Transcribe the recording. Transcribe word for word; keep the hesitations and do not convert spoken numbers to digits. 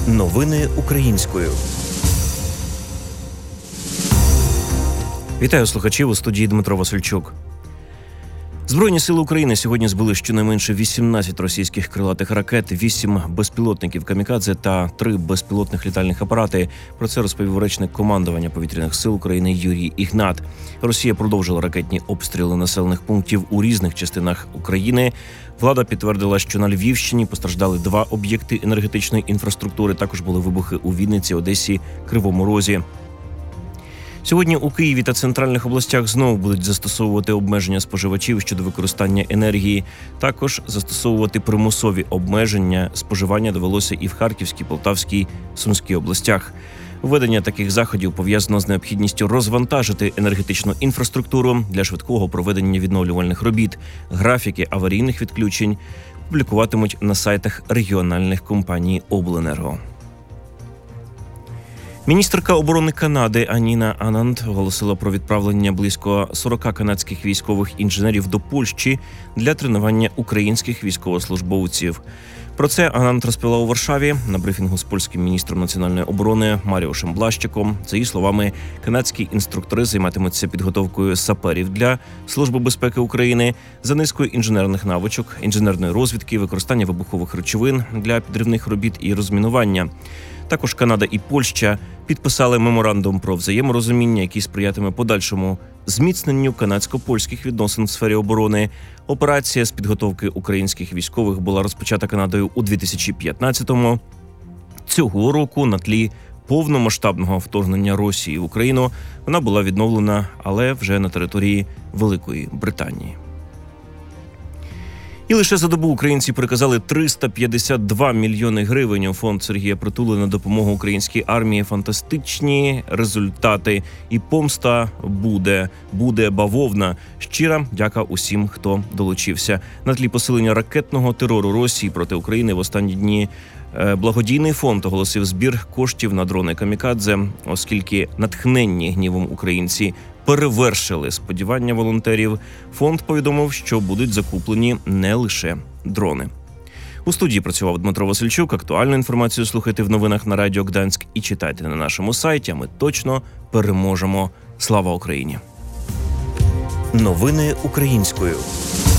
Новини українською. Вітаю слухачів, у студії Дмитро Васильчук. Збройні сили України сьогодні збили щонайменше вісімнадцять російських крилатих ракет, вісім безпілотників камікадзе та три безпілотних літальних апарати. Про це розповів речник командування повітряних сил України Юрій Ігнат. Росія продовжила ракетні обстріли населених пунктів у різних частинах України. Влада підтвердила, що на Львівщині постраждали два об'єкти енергетичної інфраструктури. Також були вибухи у Вінниці, Одесі, Кривому Розі. Сьогодні у Києві та центральних областях знову будуть застосовувати обмеження споживачів щодо використання енергії. Також застосовувати примусові обмеження споживання довелося і в Харківській, Полтавській, Сумській областях. Введення таких заходів пов'язано з необхідністю розвантажити енергетичну інфраструктуру для швидкого проведення відновлювальних робіт. Графіки аварійних відключень публікуватимуть на сайтах регіональних компаній обленерго. Міністерка оборони Канади Аніна Ананд оголосила про відправлення близько сорока канадських військових інженерів до Польщі для тренування українських військовослужбовців. Про це Ананд розповіла у Варшаві на брифінгу з польським міністром національної оборони Маріушем Блащиком. За її словами, канадські інструктори займатимуться підготовкою саперів для Служби безпеки України за низкою інженерних навичок, інженерної розвідки, використання вибухових речовин для підривних робіт і розмінування. Також Канада і Польща підписали меморандум про взаєморозуміння, який сприятиме подальшому зміцненню канадсько-польських відносин в сфері оборони. Операція з підготовки українських військових була розпочата Канадою у дві тисячі п'ятнадцятому. Цього року на тлі повномасштабного вторгнення Росії в Україну вона була відновлена, але вже на території Великої Британії. І лише за добу українці переказали триста п'ятдесят два мільйони гривень у фонд Сергія Притули на допомогу українській армії. Фантастичні результати. І помста буде, буде бавовна. Щира дяка усім, хто долучився. На тлі посилення ракетного терору Росії проти України в останні дні благодійний фонд оголосив збір коштів на дрони камікадзе, оскільки натхненні гнівом українці перевершили сподівання волонтерів. Фонд повідомив, що будуть закуплені не лише дрони. У студії працював Дмитро Васильчук. Актуальну інформацію слухайте в новинах на Радіо Гданськ і читайте на нашому сайті. А ми точно переможемо. Слава Україні! Новини українською.